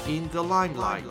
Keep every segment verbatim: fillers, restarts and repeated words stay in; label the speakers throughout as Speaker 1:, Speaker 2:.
Speaker 1: in the limelight.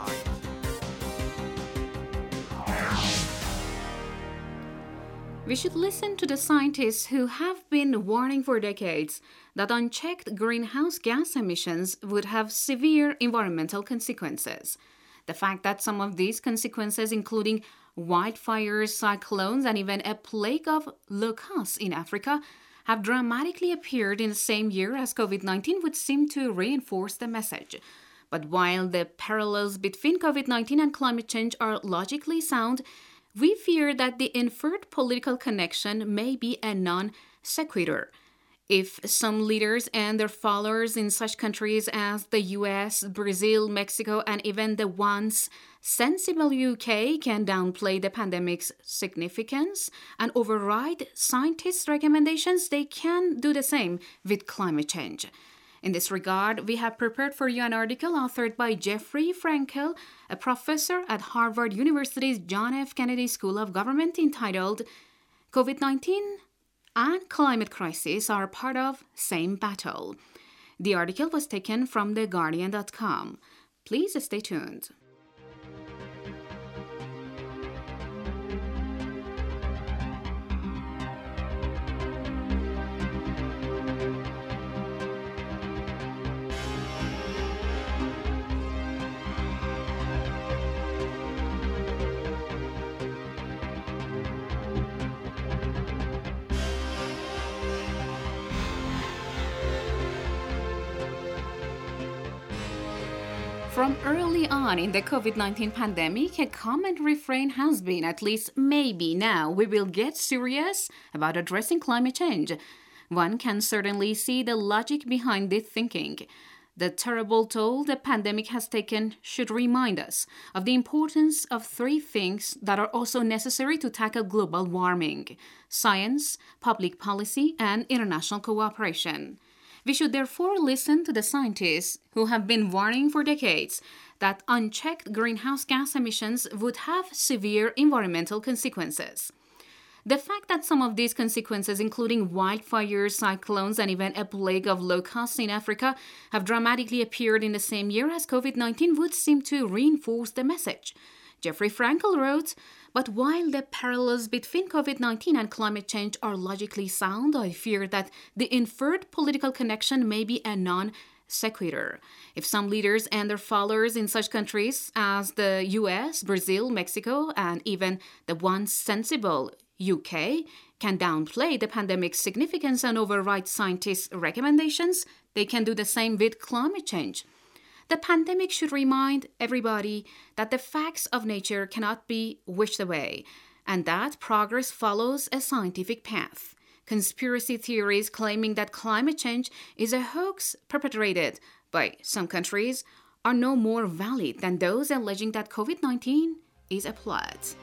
Speaker 2: We should listen to the scientists who have been warning for decades that unchecked greenhouse gas emissions would have severe environmental consequences. The fact that some of these consequences, including wildfires, cyclones, and even a plague of locusts in Africa, have dramatically appeared in the same year as COVID nineteen would seem to reinforce the message. But while the parallels between COVID nineteen and climate change are logically sound, we fear that the inferred political connection may be a non sequitur. If some leaders and their followers in such countries as the U S, Brazil, Mexico, and even the once sensible U K can downplay the pandemic's significance and override scientists' recommendations, they can do the same with climate change. In this regard, we have prepared for you an article authored by Jeffrey Frankel, a professor at Harvard University's John F. Kennedy School of Government, entitled COVID nineteen and Climate Crisis Are Part of Same Battle. The article was taken from the guardian dot com. Please stay tuned. From early on in the COVID nineteen pandemic, a common refrain has been, at least maybe now, we will get serious about addressing climate change. One can certainly see the logic behind this thinking. The terrible toll the pandemic has taken should remind us of the importance of three things that are also necessary to tackle global warming: science, public policy, and international cooperation. We should therefore listen to the scientists who have been warning for decades that unchecked greenhouse gas emissions would have severe environmental consequences. The fact that some of these consequences, including wildfires, cyclones, and even a plague of locusts in Africa, have dramatically appeared in the same year as COVID nineteen would seem to reinforce the message. Jeffrey Frankel wrote, "But while the parallels between COVID nineteen and climate change are logically sound, I fear that the inferred political connection may be a non sequitur. If some leaders and their followers in such countries as the U S, Brazil, Mexico, and even the once sensible U K can downplay the pandemic's significance and override scientists' recommendations, they can do the same with climate change. The pandemic should remind everybody that the facts of nature cannot be wished away, and that progress follows a scientific path. Conspiracy theories claiming that climate change is a hoax perpetrated by some countries are no more valid than those alleging that COVID nineteen is a plot."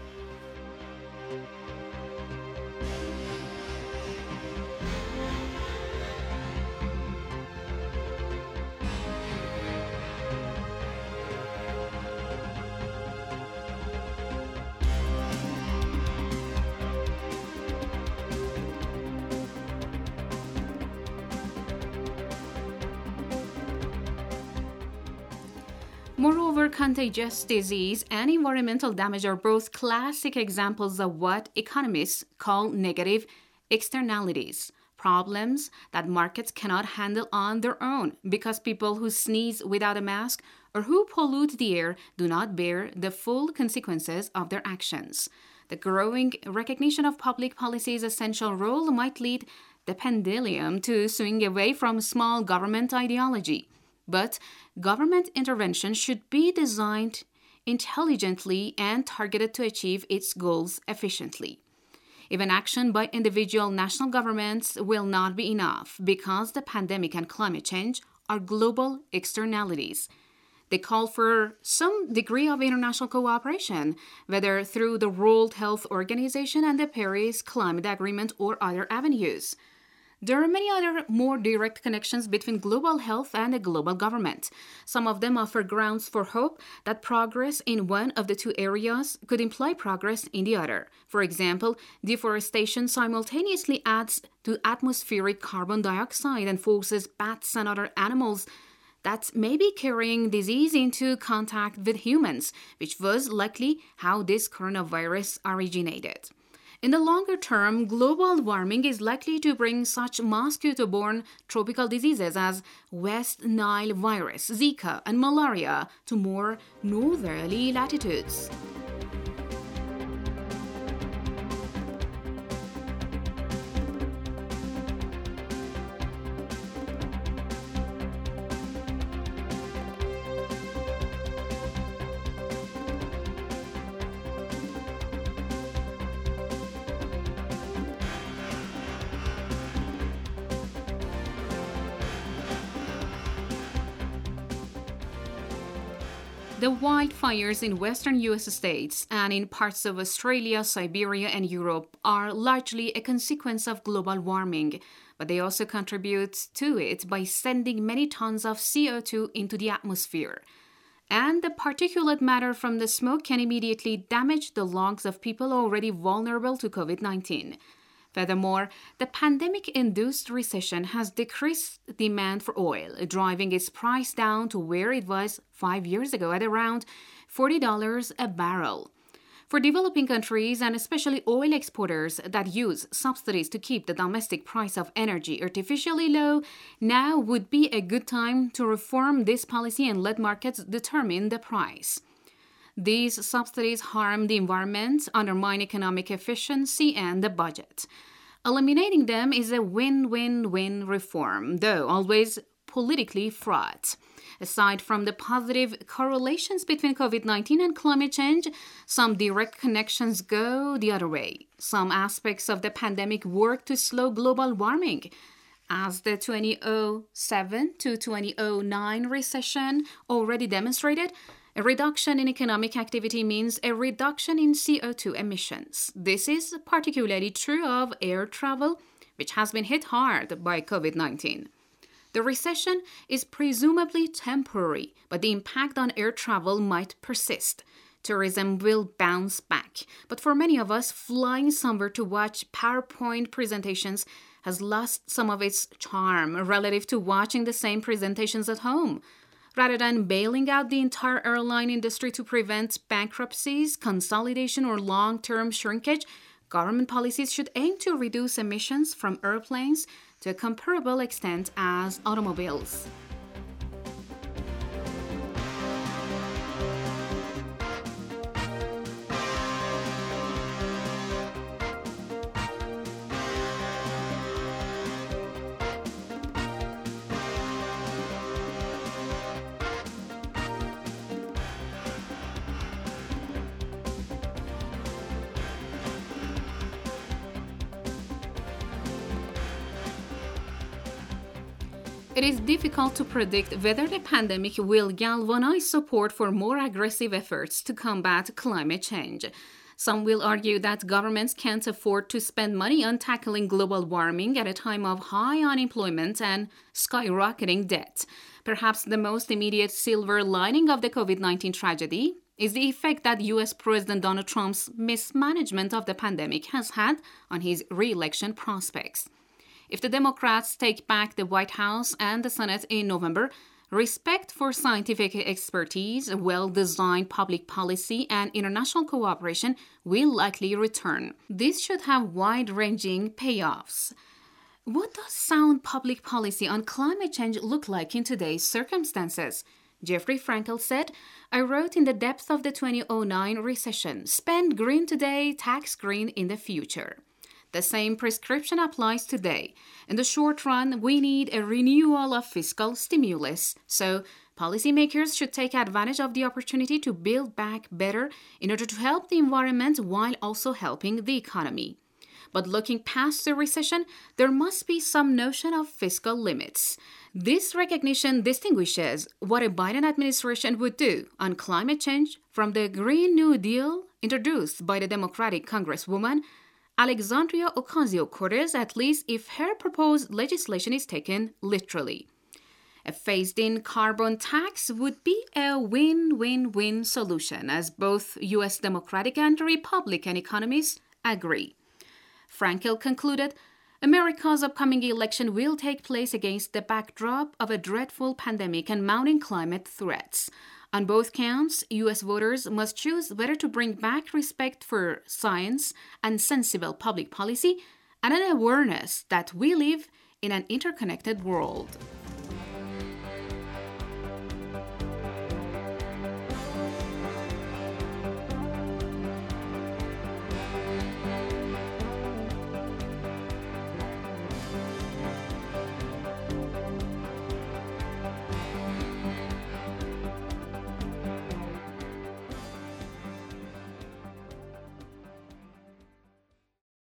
Speaker 2: Moreover, contagious disease and environmental damage are both classic examples of what economists call negative externalities, problems that markets cannot handle on their own because people who sneeze without a mask or who pollute the air do not bear the full consequences of their actions. The growing recognition of public policy's essential role might lead the pendulum to swing away from small government ideology. But government intervention should be designed intelligently and targeted to achieve its goals efficiently. Even action by individual national governments will not be enough because the pandemic and climate change are global externalities. They call for some degree of international cooperation, whether through the World Health Organization and the Paris Climate Agreement or other avenues. There are many other more direct connections between global health and a global government. Some of them offer grounds for hope that progress in one of the two areas could imply progress in the other. For example, deforestation simultaneously adds to atmospheric carbon dioxide and forces bats and other animals that may be carrying disease into contact with humans, which was likely how this coronavirus originated. In the longer term, global warming is likely to bring such mosquito-borne tropical diseases as West Nile virus, Zika, and malaria to more northerly latitudes. The wildfires in western U S states and in parts of Australia, Siberia, and Europe are largely a consequence of global warming, but they also contribute to it by sending many tons of C O two into the atmosphere. And the particulate matter from the smoke can immediately damage the lungs of people already vulnerable to covid nineteen. Furthermore, the pandemic-induced recession has decreased demand for oil, driving its price down to where it was five years ago at around forty dollars a barrel. For developing countries, and especially oil exporters that use subsidies to keep the domestic price of energy artificially low, now would be a good time to reform this policy and let markets determine the price. These subsidies harm the environment, undermine economic efficiency and the budget. Eliminating them is a win-win-win reform, though always politically fraught. Aside from the positive correlations between covid nineteen and climate change, some direct connections go the other way. Some aspects of the pandemic work to slow global warming. As the two thousand seven to two thousand nine recession already demonstrated, a reduction in economic activity means a reduction in C O two emissions. This is particularly true of air travel, which has been hit hard by covid nineteen. The recession is presumably temporary, but the impact on air travel might persist. Tourism will bounce back, but for many of us, flying somewhere to watch PowerPoint presentations has lost some of its charm relative to watching the same presentations at home. Rather than bailing out the entire airline industry to prevent bankruptcies, consolidation, or long-term shrinkage, government policies should aim to reduce emissions from airplanes to a comparable extent as automobiles. It is difficult to predict whether the pandemic will galvanize support for more aggressive efforts to combat climate change. Some will argue that governments can't afford to spend money on tackling global warming at a time of high unemployment and skyrocketing debt. Perhaps the most immediate silver lining of the covid nineteen tragedy is the effect that U S President Donald Trump's mismanagement of the pandemic has had on his re-election prospects. If the Democrats take back the White House and the Senate in November, respect for scientific expertise, well-designed public policy, and international cooperation will likely return. This should have wide-ranging payoffs. What does sound public policy on climate change look like in today's circumstances? Jeffrey Frankel said, I wrote in the depth of the two thousand nine recession, spend green today, tax green in the future. The same prescription applies today. In the short run, we need a renewal of fiscal stimulus, so policymakers should take advantage of the opportunity to build back better in order to help the environment while also helping the economy. But looking past the recession, there must be some notion of fiscal limits. This recognition distinguishes what a Biden administration would do on climate change from the Green New Deal introduced by the Democratic Congresswoman Alexandria Ocasio-Cortez, at least if her proposed legislation is taken literally. A phased-in carbon tax would be a win-win-win solution, as both U S Democratic and Republican economists agree. Frankel concluded, America's upcoming election will take place against the backdrop of a dreadful pandemic and mounting climate threats. On both counts, U S voters must choose whether to bring back respect for science and sensible public policy and an awareness that we live in an interconnected world.